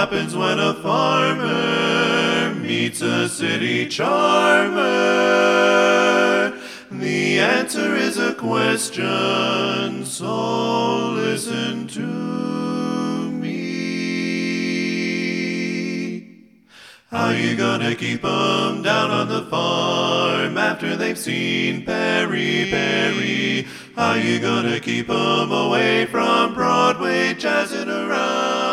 happens when a farmer meets a city charmer? The answer is a question, so listen to me. How you gonna keep 'em down on the farm after they've seen Peri Peri? How you gonna keep 'em away from Broadway jazzing around?